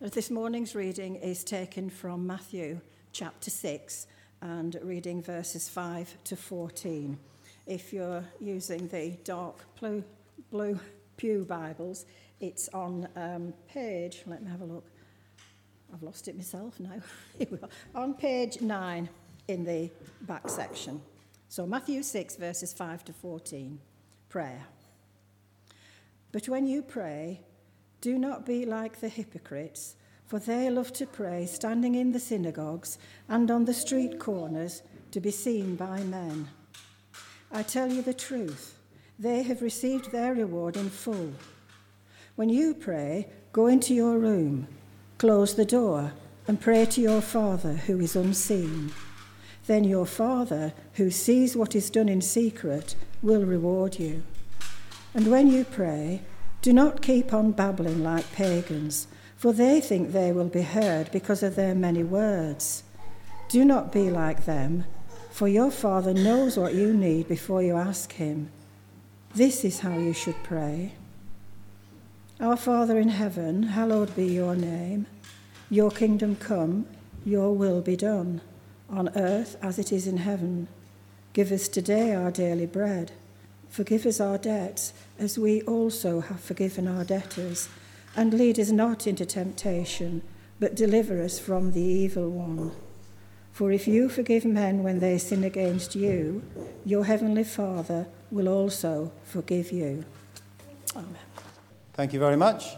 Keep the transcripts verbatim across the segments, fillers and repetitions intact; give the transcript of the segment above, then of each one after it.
This morning's reading is taken from Matthew chapter six and reading verses five to fourteen. If you're using the dark blue, blue Pew Bibles, it's on um, page, let me have a look. I've lost it myself now. Here we are. On page nine in the back section. So Matthew six, verses five to fourteen. Prayer. But when you pray, do not be like the hypocrites, for they love to pray standing in the synagogues and on the street corners to be seen by men. I tell you the truth, they have received their reward in full. When you pray, go into your room, close the door, and pray to your Father who is unseen. Then your Father, who sees what is done in secret, will reward you. And when you pray, do not keep on babbling like pagans, for they think they will be heard because of their many words. Do not be like them, for your Father knows what you need before you ask him. This is how you should pray. Our Father in heaven, hallowed be your name. Your kingdom come, your will be done, on earth as it is in heaven. Give us today our daily bread. Forgive us our debts, as we also have forgiven our debtors. And lead us not into temptation, but deliver us from the evil one. For if you forgive men when they sin against you, your heavenly Father will also forgive you. Amen. Thank you very much.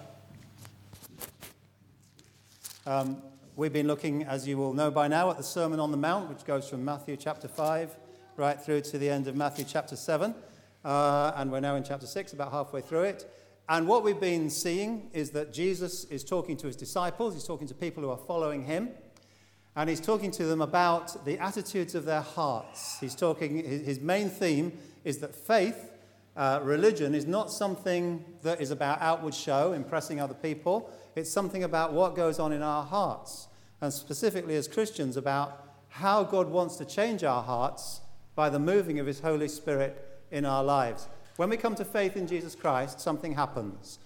Um, we've been looking, as you will know by now, at the Sermon on the Mount, which goes from Matthew chapter five right through to the end of Matthew chapter seven. Uh, and we're now in chapter six, about halfway through it. And what we've been seeing is that Jesus is talking to his disciples. He's talking to people who are following him. And he's talking to them about the attitudes of their hearts. He's talking, his main theme is that faith, uh, religion, is not something that is about outward show, impressing other people. It's something about what goes on in our hearts. And specifically as Christians, about how God wants to change our hearts by the moving of his Holy Spirit in our lives. When we come to faith in Jesus Christ, something happens.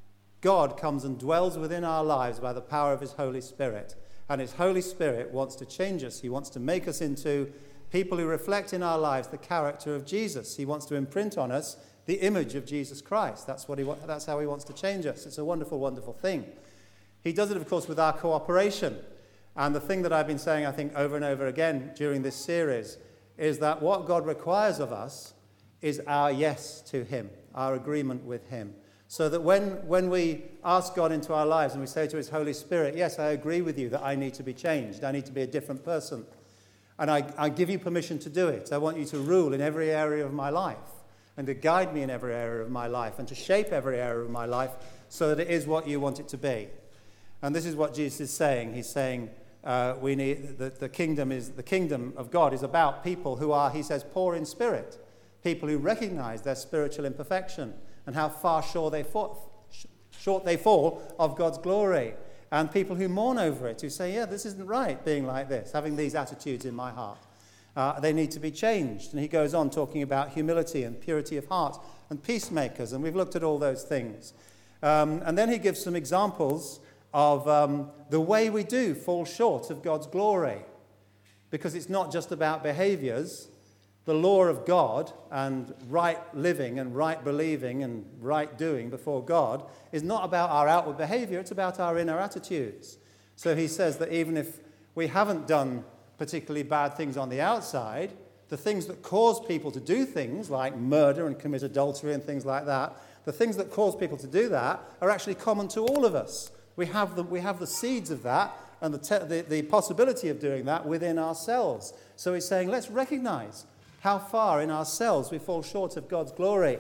God comes and dwells within our lives by the power of his Holy Spirit. And his Holy Spirit wants to change us. He wants to make us into people who reflect in our lives the character of Jesus. He wants to imprint on us the image of Jesus Christ. That's what he wa- that's how he wants to change us. It's a wonderful, wonderful thing. He does it, of course, with our cooperation. And the thing that I've been saying, I think, over and over again during this series is that what God requires of us is our yes to him, our agreement with him. So that when, when we ask God into our lives and we say to his Holy Spirit, yes, I agree with you that I need to be changed, I need to be a different person, and I, I give you permission to do it. I want you to rule in every area of my life and to guide me in every area of my life and to shape every area of my life so that it is what you want it to be. And this is what Jesus is saying. He's saying uh, we need the, the kingdom is the kingdom of God is about people who are, he says, poor in spirit. People who recognize their spiritual imperfection and how far short they, fall, short they fall of God's glory. And people who mourn over it, who say, yeah, this isn't right, being like this, having these attitudes in my heart. Uh, they need to be changed. And he goes on talking about humility and purity of heart and peacemakers. And we've looked at all those things. Um, and then he gives some examples of um, the way we do fall short of God's glory. Because it's not just about behaviors. The law of God and right living and right believing and right doing before God is not about our outward behavior, it's about our inner attitudes. So he says that even if we haven't done particularly bad things on the outside, the things that cause people to do things like murder and commit adultery and things like that, the things that cause people to do that are actually common to all of us. We have the, we have the seeds of that and the, te- the, the possibility of doing that within ourselves. So he's saying, let's recognize how far in ourselves we fall short of God's glory.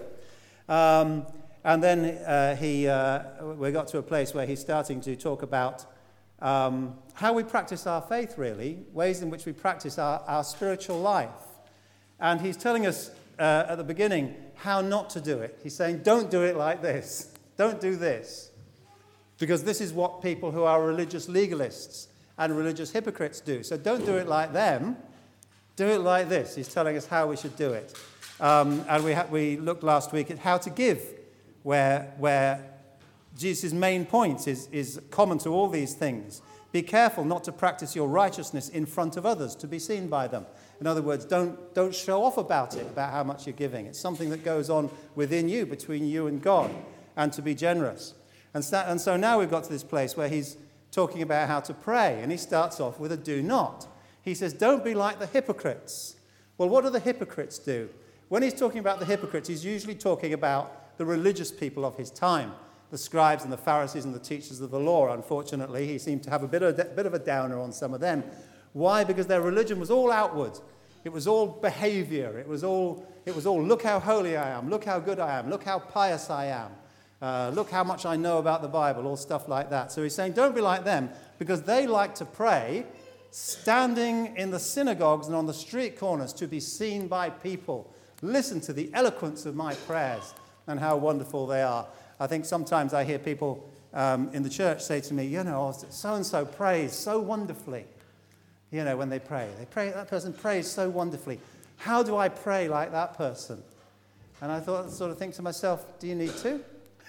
Um, and then uh, he, uh, we got to a place where he's starting to talk about um, how we practice our faith, really, ways in which we practice our, our spiritual life. And he's telling us uh, at the beginning how not to do it. He's saying, don't do it like this. Don't do this. Because this is what people who are religious legalists and religious hypocrites do. So don't do it like them. Do it like this. He's telling us how we should do it. Um, and we ha- we looked last week at how to give, where where Jesus' main point is, is common to all these things. Be careful not to practice your righteousness in front of others to be seen by them. In other words, don't, don't show off about it, about how much you're giving. It's something that goes on within you, between you and God, and to be generous. And so, and so now we've got to this place where he's talking about how to pray, and he starts off with a do not. He says, don't be like the hypocrites. Well, what do the hypocrites do? When he's talking about the hypocrites, he's usually talking about the religious people of his time, the scribes and the Pharisees and the teachers of the law. Unfortunately, he seemed to have a bit of a, bit of a downer on some of them. Why? Because their religion was all outward. It was all behavior. It was all, it was all, look how holy I am, look how good I am, look how pious I am, uh, look how much I know about the Bible, all stuff like that. So he's saying, don't be like them, because they like to pray standing in the synagogues and on the street corners to be seen by people. Listen to the eloquence of my prayers and how wonderful they are. I think sometimes I hear people um, in the church say to me, you know, so-and-so prays so wonderfully. You know, when they pray. They pray, that person prays so wonderfully. How do I pray like that person? And I thought, sort of think to myself, do you need to?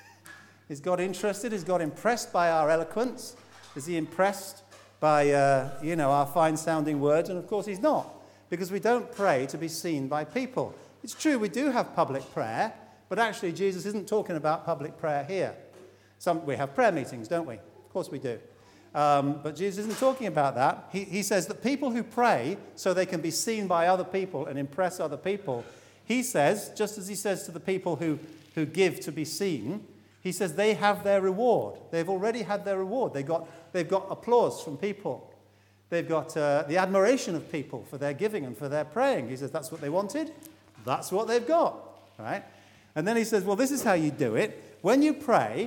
Is God interested? Is God impressed by our eloquence? Is he impressed by, uh, you know, our fine-sounding words? And of course he's not, because we don't pray to be seen by people. It's true, we do have public prayer, but actually Jesus isn't talking about public prayer here. Some, we have prayer meetings, don't we? Of course we do. Um, but Jesus isn't talking about that. He, he says that people who pray so they can be seen by other people and impress other people, he says, just as he says to the people who, who give to be seen, he says they have their reward. They've already had their reward. They've got, they've got applause from people. They've got uh, the admiration of people for their giving and for their praying. He says that's what they wanted. That's what they've got. Right? And then he says, well, this is how you do it. When you pray,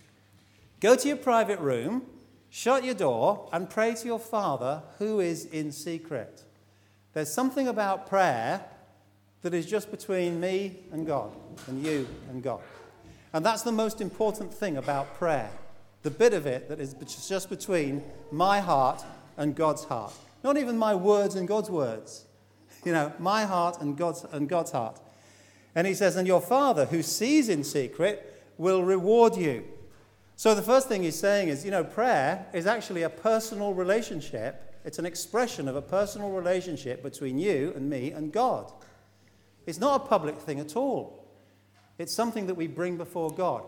go to your private room, shut your door, and pray to your Father who is in secret. There's something about prayer that is just between me and God, and you and God. And that's the most important thing about prayer. The bit of it that is just between my heart and God's heart. Not even my words and God's words. You know, my heart and God's, and God's heart. And he says, and your Father who sees in secret will reward you. So the first thing he's saying is, you know, prayer is actually a personal relationship. It's an expression of a personal relationship between you and me and God. It's not a public thing at all. It's something that we bring before God.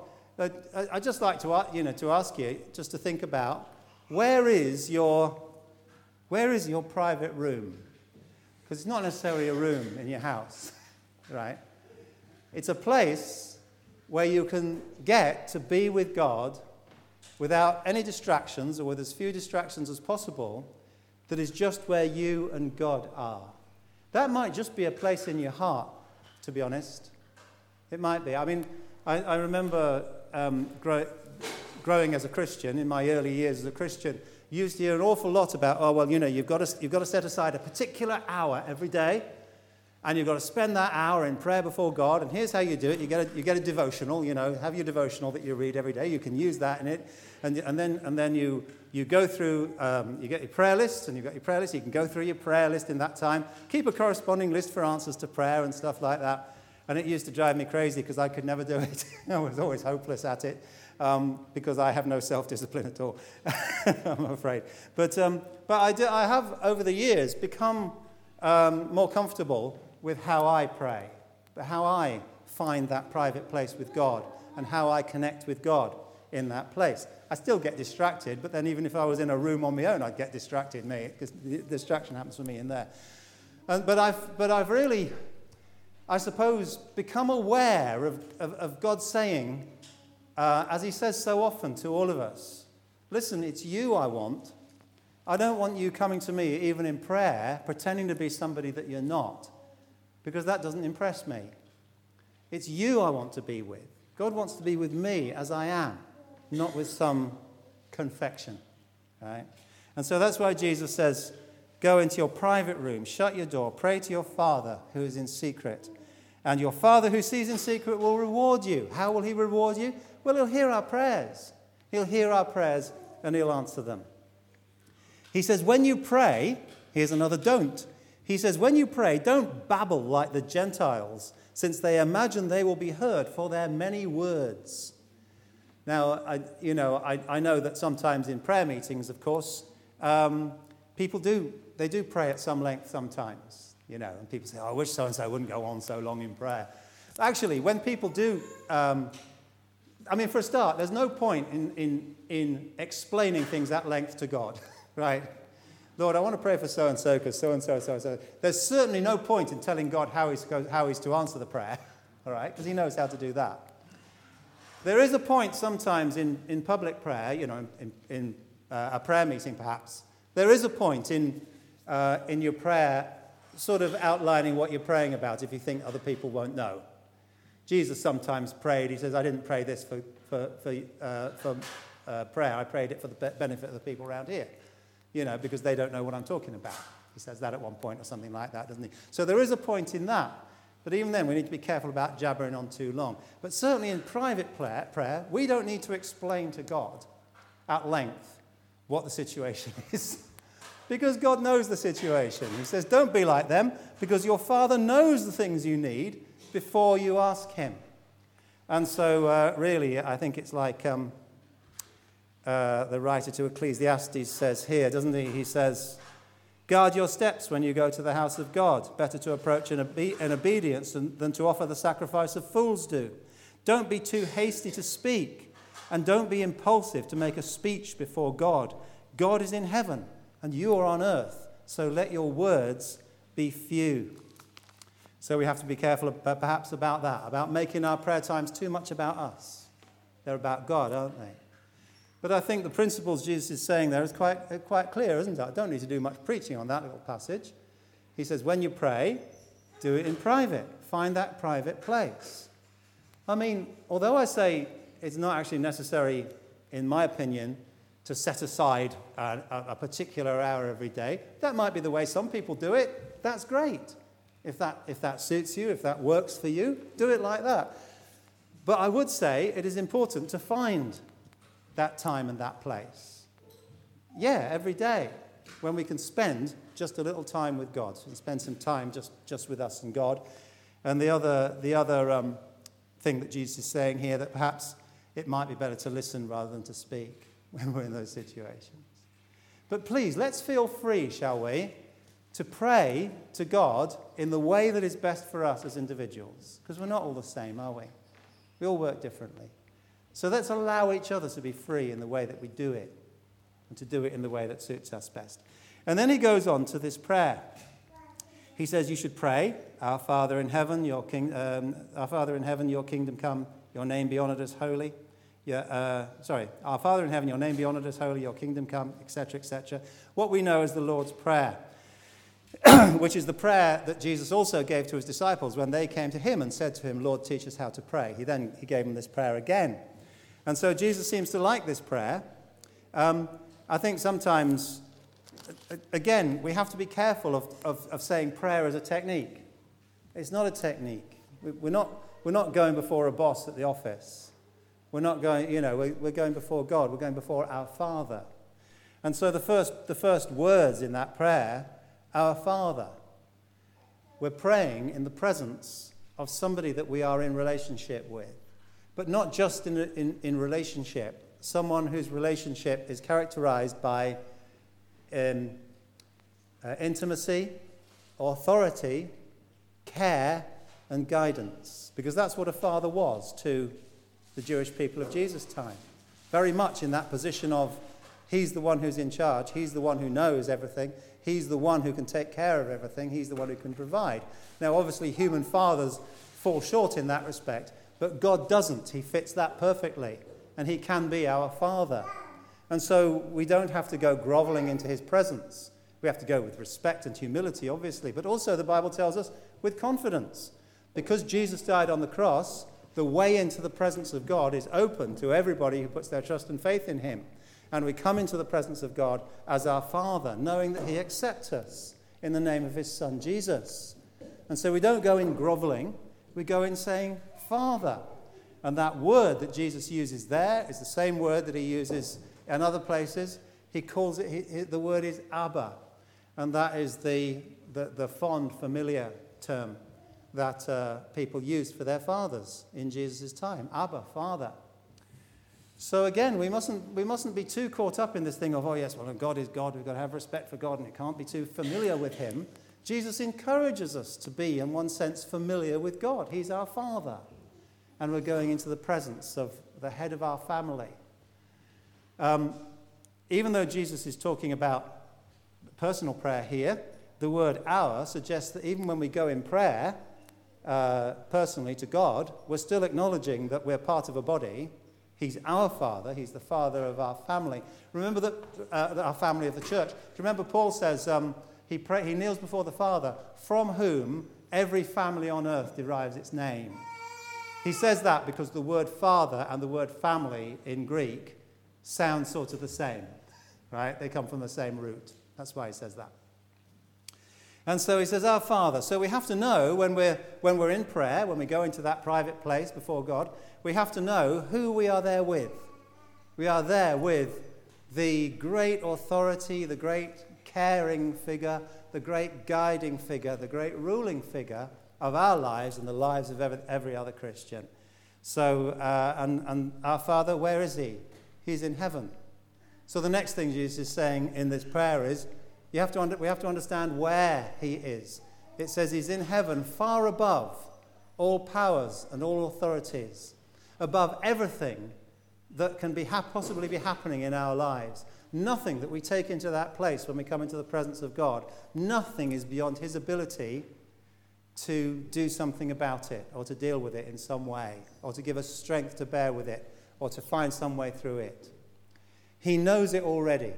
I'd just like to, you know, to ask you just to think about, where is your, where is your private room? Because it's not necessarily a room in your house, right? It's a place where you can get to be with God without any distractions, or with as few distractions as possible, that is just where you and God are. That might just be a place in your heart, to be honest. It might be. I mean, I, I remember um, grow, growing as a Christian, in my early years as a Christian, used to hear an awful lot about, oh, well, you know, you've got to, you've got to set aside a particular hour every day, and you've got to spend that hour in prayer before God, and here's how you do it. You get a, you get a devotional, you know, have your devotional that you read every day. You can use that in it. And, and then and then you, you go through, um, you get your prayer list, and you've got your prayer list. You can go through your prayer list in that time. Keep a corresponding list for answers to prayer and stuff like that. And it used to drive me crazy because I could never do it. I was always hopeless at it um, because I have no self-discipline at all, I'm afraid. But, um, but I, do, I have, over the years, become um, more comfortable with how I pray, but how I find that private place with God and how I connect with God in that place. I still get distracted, but then even if I was in a room on my own, I'd get distracted, me, because the distraction happens for me in there. And, but, I've, but I've really, I suppose, become aware of, of, of God saying, uh, as he says so often to all of us, listen, it's you I want. I don't want you coming to me, even in prayer, pretending to be somebody that you're not. Because that doesn't impress me. It's you I want to be with. God wants to be with me as I am, not with some confection. Right? And so that's why Jesus says, go into your private room, shut your door, pray to your Father who is in secret. And your Father who sees in secret will reward you. How will he reward you? Well, he'll hear our prayers. He'll hear our prayers and he'll answer them. He says, when you pray, here's another don't. He says, when you pray, don't babble like the Gentiles, since they imagine they will be heard for their many words. Now, I, you know, I, I know that sometimes in prayer meetings, of course, um, people do, they do pray at some length sometimes, you know, and people say, oh, I wish so-and-so wouldn't go on so long in prayer. Actually, when people do, um, I mean, for a start, there's no point in, in, in explaining things at length to God, right? Lord, I want to pray for so-and-so because so-and-so, so-and-so. There's certainly no point in telling God how he's, how he's to answer the prayer, all right, because he knows how to do that. There is a point sometimes in, in public prayer, you know, in, in uh, a prayer meeting perhaps, there is a point in, uh, in your prayer sort of outlining what you're praying about if you think other people won't know. Jesus sometimes prayed, he says, I didn't pray this for, for, for, uh, for uh, prayer, I prayed it for the benefit of the people around here, you know, because they don't know what I'm talking about. He says that at one point or something like that, doesn't he? So there is a point in that. But even then, we need to be careful about jabbering on too long. But certainly in private prayer, we don't need to explain to God at length what the situation is. Because God knows the situation. He says, don't be like them, because your Father knows the things you need before you ask him. And so, uh, really, I think it's like um, uh, the writer to Ecclesiastes says here, doesn't he? He says, guard your steps when you go to the house of God. Better to approach in, obe- in obedience than, than to offer the sacrifice of fools do. Don't be too hasty to speak, and don't be impulsive to make a speech before God. God is in heaven, and you are on earth, so let your words be few. So we have to be careful perhaps about that, about making our prayer times too much about us. They're about God, aren't they? But I think the principles Jesus is saying there is quite, quite clear, isn't it? I don't need to do much preaching on that little passage. He says, when you pray, do it in private. Find that private place. I mean, although I say it's not actually necessary, in my opinion, to set aside a, a particular hour every day, that might be the way some people do it. That's great. If that, if that suits you, if that works for you, do it like that. But I would say it is important to find that time and that place. Yeah, every day, when we can spend just a little time with God, and spend some time just, just with us and God. And the other, the other um, thing that Jesus is saying here, that perhaps it might be better to listen rather than to speak when we're in those situations. But please, let's feel free, shall we, to pray to God in the way that is best for us as individuals. Because we're not all the same, are we? We all work differently. So let's allow each other to be free in the way that we do it, and to do it in the way that suits us best. And then he goes on to this prayer. He says you should pray, Our Father in heaven, your king, um, Our Father in heaven, your kingdom come, your name be honoured as holy. Yeah, uh, sorry, Our Father in heaven, your name be honoured as holy, your kingdom come, et cetera, et cetera. What we know as the Lord's Prayer, which is the prayer that Jesus also gave to his disciples when they came to him and said to him, Lord, teach us how to pray. He then he gave them this prayer again. And so Jesus seems to like this prayer. Um, I think sometimes, again, we have to be careful of, of, of saying prayer as a technique. It's not a technique. We, we're not, we're not going before a boss at the office. We're not going, you know, we're, we're going before God. We're going before our Father. And so the first, the first words in that prayer, Our Father, we're praying in the presence of somebody that we are in relationship with. But not just in, in, in relationship, someone whose relationship is characterized by um, uh, intimacy, authority, care, and guidance. Because that's what a father was to the Jewish people of Jesus' time. Very much in that position of, he's the one who's in charge, he's the one who knows everything, he's the one who can take care of everything, he's the one who can provide. Now, obviously, human fathers fall short in that respect, but God doesn't. He fits that perfectly, and he can be our Father. And so we don't have to go groveling into his presence. We have to go with respect and humility, obviously, but also the Bible tells us with confidence. Because Jesus died on the cross, the way into the presence of God is open to everybody who puts their trust and faith in him. And we come into the presence of God as our Father, knowing that he accepts us in the name of his Son, Jesus. And so we don't go in groveling, we go in saying, Father. And that word that Jesus uses there is the same word that he uses in other places. He calls it, he, he, the word is Abba. And that is the, the, the fond, familiar term that uh, people used for their fathers in Jesus' time. Abba, Father. So again, we mustn't, we mustn't be too caught up in this thing of, oh yes, well, God is God, we've got to have respect for God, and it can't be too familiar with him. Jesus encourages us to be, in one sense, familiar with God. He's our Father. And we're going into the presence of the head of our family. Um, even though Jesus is talking about personal prayer here, the word our suggests that even when we go in prayer, uh, personally to God, we're still acknowledging that we're part of a body. He's our Father. He's the Father of our family. Remember that, uh, that our family of the church. Do you remember Paul says um, he, pray, he kneels before the Father, from whom every family on earth derives its name. He says that because the word father and the word family in Greek sound sort of the same, right? They come from the same root. That's why he says that. And so he says, our Father. So we have to know when we're, when we're in prayer, when we go into that private place before God, we have to know who we are there with. We are there with the great authority, the great caring figure, the great guiding figure, the great ruling figure of our lives and the lives of every, every other Christian. So, uh, and, and our Father, where is he? He's in heaven. So the next thing Jesus is saying in this prayer is, you have to under, we have to understand where he is. It says he's in heaven, far above all powers and all authorities, above everything that can be ha- possibly be happening in our lives. Nothing that we take into that place when we come into the presence of God, nothing is beyond his ability to do something about it, or to deal with it in some way, or to give us strength to bear with it, or to find some way through it. He knows it already.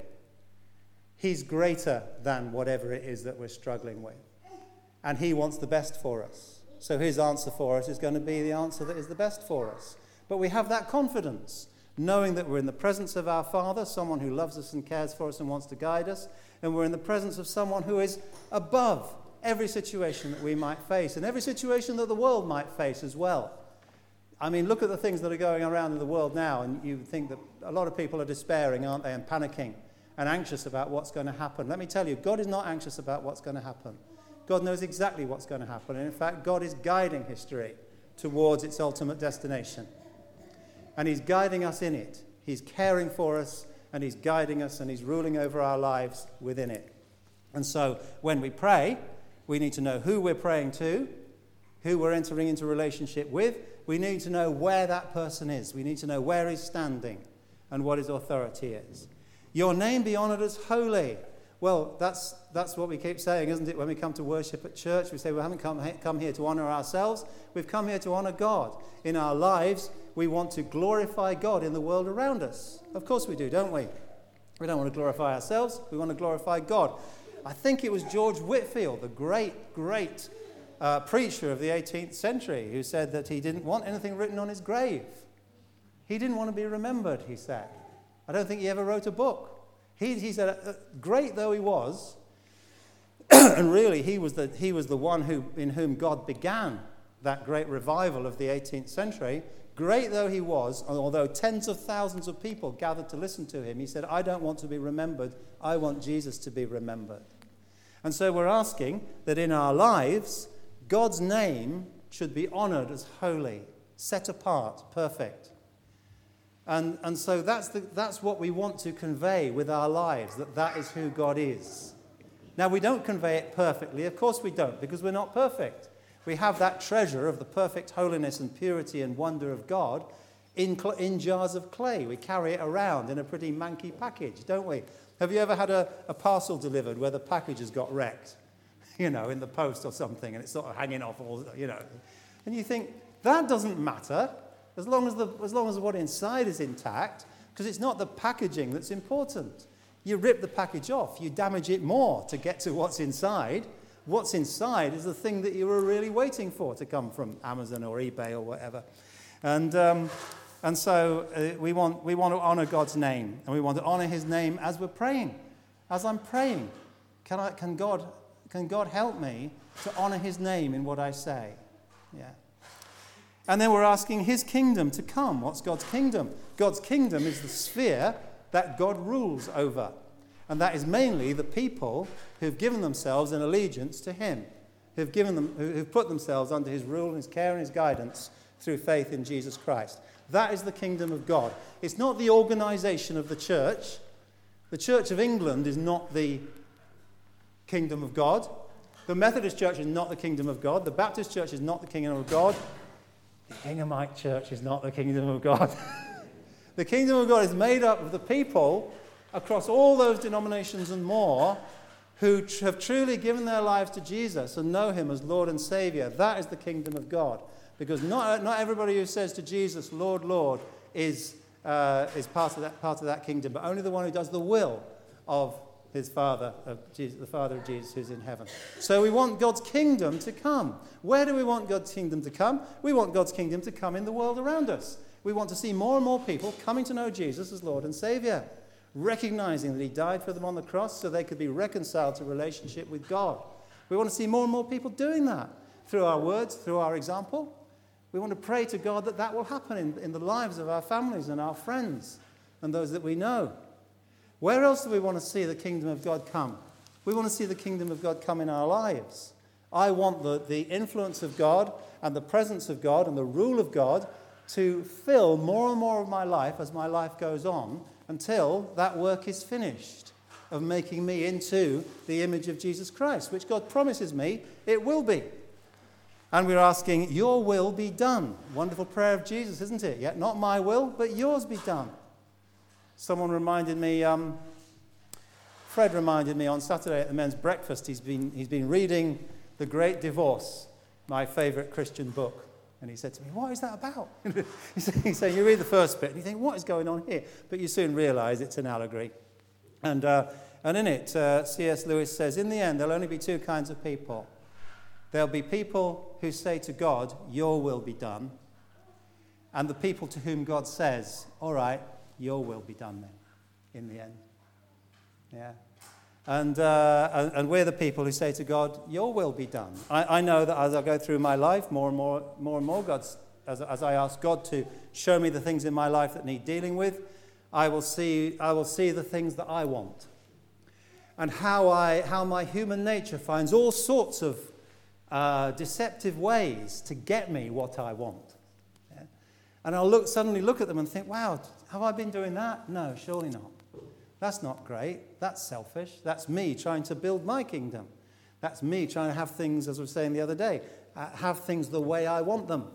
He's greater than whatever it is that we're struggling with. And he wants the best for us. So his answer for us is going to be the answer that is the best for us. But we have that confidence, knowing that we're in the presence of our Father, someone who loves us and cares for us and wants to guide us, and we're in the presence of someone who is above every situation that we might face, and every situation that the world might face as well. I mean, look at the things that are going around in the world now, and you think that a lot of people are despairing, aren't they, and panicking and anxious about what's going to happen. Let me tell you, God is not anxious about what's going to happen. God knows exactly what's going to happen, and in fact, God is guiding history towards its ultimate destination. And he's guiding us in it. He's caring for us, and he's guiding us, and he's ruling over our lives within it. And so when we pray, we need to know who we're praying to, who we're entering into relationship with. We need to know where that person is. We need to know where he's standing and what his authority is. Your name be honoured as holy. Well, that's that's what we keep saying, isn't it? When we come to worship at church, we say we haven't come, come here to honour ourselves. We've come here to honour God. In our lives, we want to glorify God in the world around us. Of course we do, don't we? We don't want to glorify ourselves. We want to glorify God. I think it was George Whitefield, the great, great uh, preacher of the eighteenth century, who said that he didn't want anything written on his grave. He didn't want to be remembered, he said. I don't think he ever wrote a book. He, he said, uh, great though he was, and really he was the he was the one who in whom God began that great revival of the eighteenth century. Great though he was, although tens of thousands of people gathered to listen to him, he said, I don't want to be remembered. I want Jesus to be remembered. And so we're asking that in our lives, God's name should be honoured as holy, set apart, perfect. And, and so that's, the, that's what we want to convey with our lives, that that is who God is. Now, we don't convey it perfectly. Of course we don't, because we're not perfect. We have that treasure of the perfect holiness and purity and wonder of God in, cl- in jars of clay. We carry it around in a pretty manky package, don't we? Have you ever had a, a parcel delivered where the package has got wrecked, you know, in the post or something, and it's sort of hanging off all, you know? And you think, that doesn't matter, as long as, the, as long as what inside is intact, because it's not the packaging that's important. You rip the package off, you damage it more to get to what's inside. What's inside is the thing that you were really waiting for to come from Amazon or eBay or whatever. And um, and so uh, we want we want to honour God's name, and we want to honour his name as we're praying. As I'm praying, can I can God can God help me to honour his name in what I say? Yeah. And then we're asking his kingdom to come. What's God's kingdom? God's kingdom is the sphere that God rules over. And that is mainly the people who've given themselves in allegiance to him, who've given them, who've put themselves under his rule and his care and his guidance through faith in Jesus Christ. That is the kingdom of God. It's not the organisation of the church. The Church of England is not the kingdom of God. The Methodist Church is not the kingdom of God. The Baptist Church is not the kingdom of God. The Ingamite Church is not the kingdom of God. The kingdom of God is made up of the people across all those denominations and more who tr- have truly given their lives to Jesus and know him as Lord and Saviour. That is the kingdom of God. Because not, not everybody who says to Jesus, Lord, Lord, is, uh, is part of that, part of that kingdom, but only the one who does the will of his Father, of Jesus, the Father of Jesus who's in heaven. So we want God's kingdom to come. Where do we want God's kingdom to come? We want God's kingdom to come in the world around us. We want to see more and more people coming to know Jesus as Lord and Saviour, recognizing that he died for them on the cross so they could be reconciled to relationship with God. We want to see more and more people doing that through our words, through our example. We want to pray to God that that will happen in, in the lives of our families and our friends and those that we know. Where else do we want to see the kingdom of God come? We want to see the kingdom of God come in our lives. I want the, the influence of God and the presence of God and the rule of God to fill more and more of my life as my life goes on until that work is finished of making me into the image of Jesus Christ, which God promises me it will be. And we're asking, your will be done. Wonderful prayer of Jesus, isn't it? Yet not my will, but yours be done. Someone reminded me, um, Fred reminded me on Saturday at the men's breakfast, he's been, he's been reading The Great Divorce, my favourite Christian book. And he said to me, what is that about? He said, you read the first bit and you think, what is going on here? But you soon realise it's an allegory. And, uh, and in it, uh, C S Lewis says, in the end, there'll only be two kinds of people. There'll be people who say to God, your will be done. And the people to whom God says, all right, your will be done then, in the end. Yeah. And, uh, and, and we're the people who say to God, your will be done. I, I know that as I go through my life, more and more, more and more, God's, as, as I ask God to show me the things in my life that need dealing with, I will see, I will see the things that I want. And how, I, how my human nature finds all sorts of uh, deceptive ways to get me what I want. Yeah? And I'll look, suddenly look at them and think, wow, have I been doing that? No, surely not. That's not great. That's selfish. That's me trying to build my kingdom. That's me trying to have things, as I was saying the other day, uh, have things the way I want them.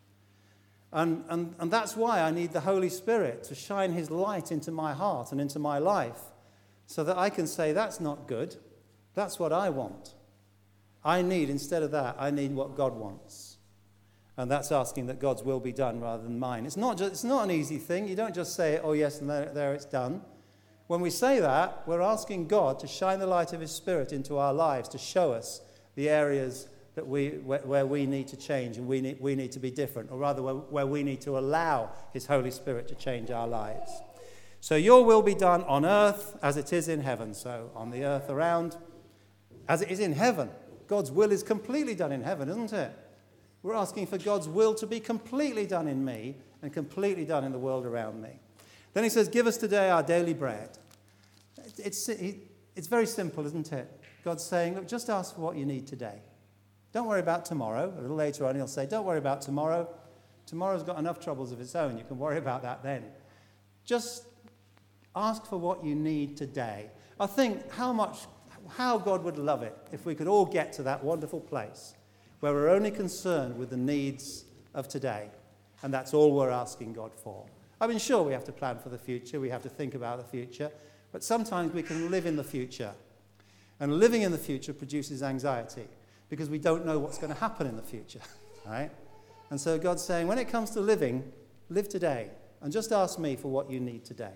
And, and, and that's why I need the Holy Spirit to shine his light into my heart and into my life so that I can say, that's not good. That's what I want. I need, instead of that, I need what God wants. And that's asking that God's will be done rather than mine. It's not, just, it's not an easy thing. You don't just say, oh yes, and there, there it's done. When we say that, we're asking God to shine the light of his Spirit into our lives, to show us the areas that we, where, where we need to change and we need, we need to be different, or rather where, where we need to allow his Holy Spirit to change our lives. So your will be done on earth as it is in heaven. So on the earth around, as it is in heaven. God's will is completely done in heaven, isn't it? We're asking for God's will to be completely done in me and completely done in the world around me. Then he says, give us today our daily bread. It's, it's very simple, isn't it? God's saying, look, just ask for what you need today. Don't worry about tomorrow. A little later on, he'll say, don't worry about tomorrow. Tomorrow's got enough troubles of its own. You can worry about that then. Just ask for what you need today. I think how much, how God would love it if we could all get to that wonderful place where we're only concerned with the needs of today. And that's all we're asking God for. I mean, sure, we have to plan for the future. We have to think about the future. But sometimes we can live in the future. And living in the future produces anxiety because we don't know what's going to happen in the future. Right? And so God's saying, when it comes to living, live today. And just ask me for what you need today.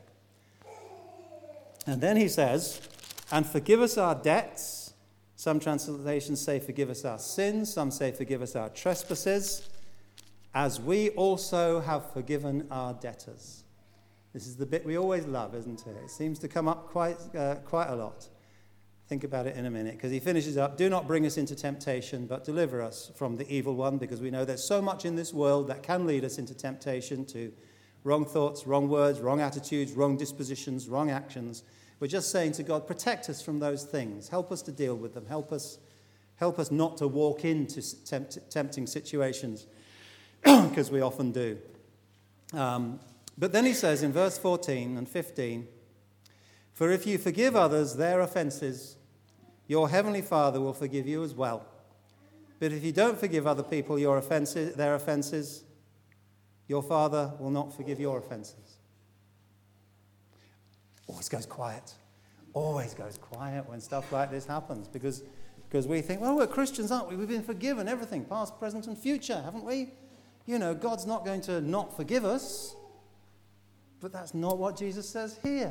And then he says, and forgive us our debts. Some translations say forgive us our sins. Some say forgive us our trespasses, as we also have forgiven our debtors. This is the bit we always love, isn't it? It seems to come up quite uh, quite a lot. Think about it in a minute, because he finishes up, do not bring us into temptation, but deliver us from the evil one, because we know there's so much in this world that can lead us into temptation, to wrong thoughts, wrong words, wrong attitudes, wrong dispositions, wrong actions. We're just saying to God, protect us from those things. Help us to deal with them. Help us, help us not to walk into tempt, tempting situations, because we often do. Um, but then he says in verse fourteen and fifteen, "For if you forgive others their offences, your heavenly Father will forgive you as well. But if you don't forgive other people your offences, their offences, your Father will not forgive your offences." Always goes quiet. Always goes quiet when stuff like this happens, because, because we think, well, we're Christians, aren't we? We've been forgiven everything, past, present, and future, haven't we? You know, God's not going to not forgive us. But that's not what Jesus says here.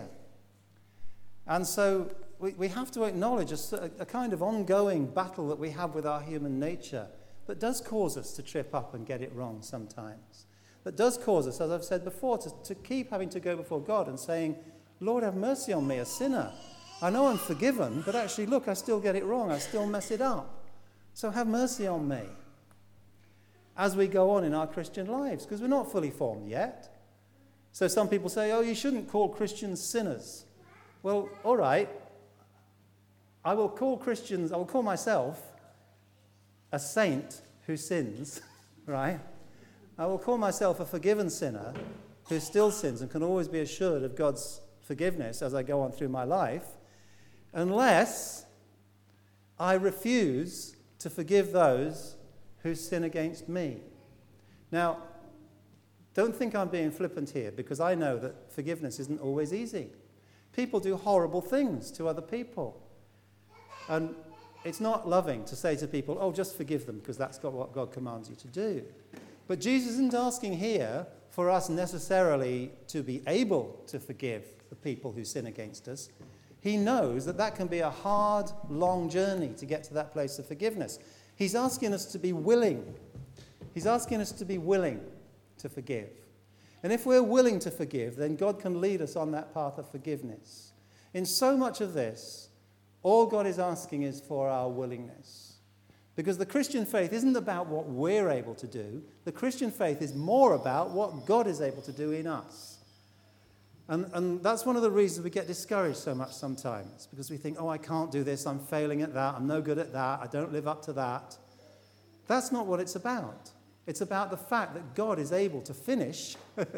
And so we, we have to acknowledge a, a kind of ongoing battle that we have with our human nature that does cause us to trip up and get it wrong sometimes. That does cause us, as I've said before, to, to keep having to go before God and saying, "Lord, have mercy on me, a sinner. I know I'm forgiven, but actually, look, I still get it wrong. I still mess it up. So have mercy on me." As we go on in our Christian lives, because we're not fully formed yet. So some people say, "Oh, you shouldn't call Christians sinners." Well, all right. I will call Christians, I will call myself a saint who sins, right? I will call myself a forgiven sinner who still sins and can always be assured of God's forgiveness as I go on through my life, unless I refuse to forgive those who sin against me. Now, don't think I'm being flippant here, because I know that forgiveness isn't always easy. People do horrible things to other people. And it's not loving to say to people, "Oh, just forgive them," because that's got what God commands you to do. But Jesus isn't asking here for us necessarily to be able to forgive the people who sin against us. He knows that that can be a hard, long journey to get to that place of forgiveness. He's asking us to be willing. He's asking us to be willing to forgive. And if we're willing to forgive, then God can lead us on that path of forgiveness. In so much of this, all God is asking is for our willingness. Because the Christian faith isn't about what we're able to do. The Christian faith is more about what God is able to do in us. And, and that's one of the reasons we get discouraged so much sometimes. Because we think, "Oh, I can't do this. I'm failing at that. I'm no good at that. I don't live up to that." That's not what it's about. It's about the fact that God is able to finish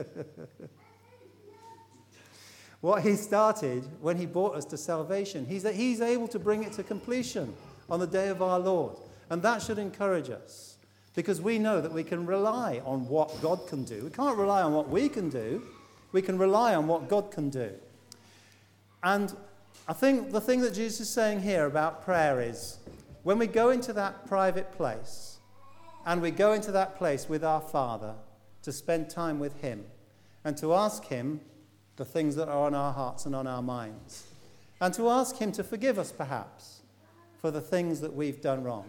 what he started when he brought us to salvation. He's, he's able to bring it to completion on the day of our Lord. And that should encourage us, because we know that we can rely on what God can do. We can't rely on what we can do. We can rely on what God can do. And I think the thing that Jesus is saying here about prayer is, when we go into that private place, and we go into that place with our Father to spend time with him and to ask him the things that are on our hearts and on our minds, and to ask him to forgive us perhaps for the things that we've done wrong.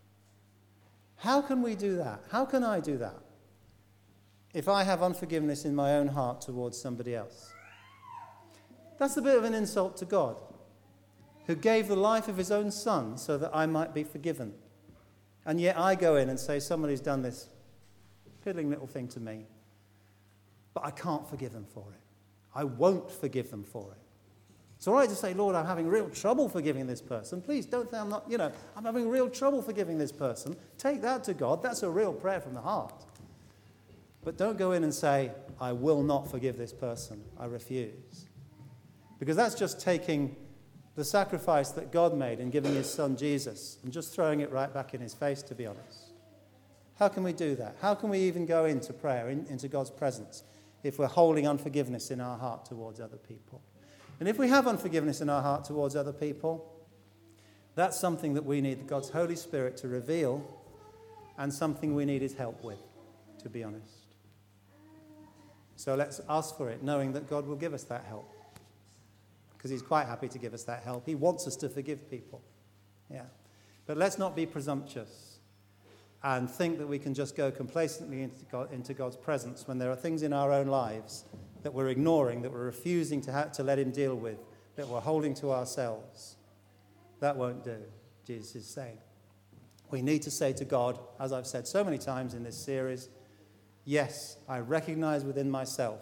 How can we do that? How can I do that if I have unforgiveness in my own heart towards somebody else? That's a bit of an insult to God, who gave the life of his own Son so that I might be forgiven. And yet I go in and say, "Somebody's done this piddling little thing to me, but I can't forgive them for it. I won't forgive them for it." It's all right to say, "Lord, I'm having real trouble forgiving this person." Please don't think I'm not, you know, I'm having real trouble forgiving this person. Take that to God. That's a real prayer from the heart. But don't go in and say, "I will not forgive this person. I refuse." Because that's just taking the sacrifice that God made in giving his Son Jesus and just throwing it right back in his face, to be honest. How can we do that? How can we even go into prayer, in, into God's presence, if we're holding unforgiveness in our heart towards other people? And if we have unforgiveness in our heart towards other people, that's something that we need God's Holy Spirit to reveal, and something we need his help with, to be honest. So let's ask for it, knowing that God will give us that help. Because he's quite happy to give us that help. He wants us to forgive people. Yeah. But let's not be presumptuous and think that we can just go complacently into, God, into God's presence when there are things in our own lives that we're ignoring, that we're refusing to, ha- to let him deal with, that we're holding to ourselves. That won't do, Jesus is saying. We need to say to God, as I've said so many times in this series, yes, I recognize within myself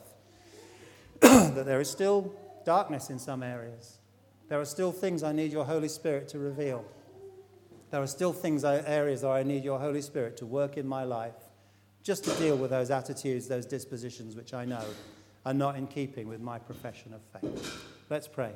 that there is still darkness in some areas. There are still things I need your Holy Spirit to reveal. There are still things, I, areas where I need your Holy Spirit to work in my life just to deal with those attitudes, those dispositions which I know are not in keeping with my profession of faith. Let's pray.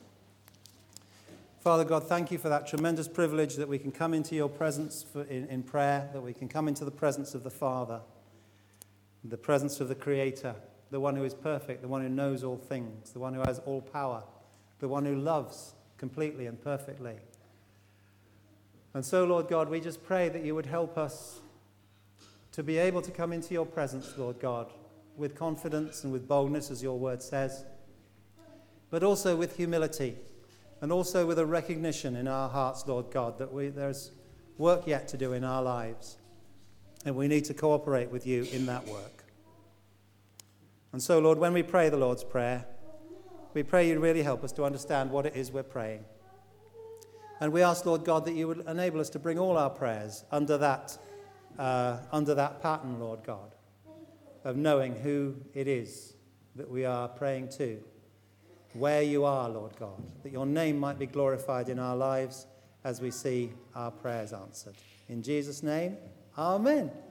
Father God, thank you for that tremendous privilege that we can come into your presence for, in, in prayer, that we can come into the presence of the Father, the presence of the Creator, the one who is perfect, the one who knows all things, the one who has all power, the one who loves completely and perfectly. And so, Lord God, we just pray that you would help us to be able to come into your presence, Lord God, with confidence and with boldness, as your word says, but also with humility and also with a recognition in our hearts, Lord God, that we, there's work yet to do in our lives, and we need to cooperate with you in that work. And so, Lord, when we pray the Lord's Prayer, we pray you really help us to understand what it is we're praying. And we ask, Lord God, that you would enable us to bring all our prayers under that, uh, under that pattern, Lord God, of knowing who it is that we are praying to, where you are, Lord God, that your name might be glorified in our lives as we see our prayers answered. In Jesus' name, amen.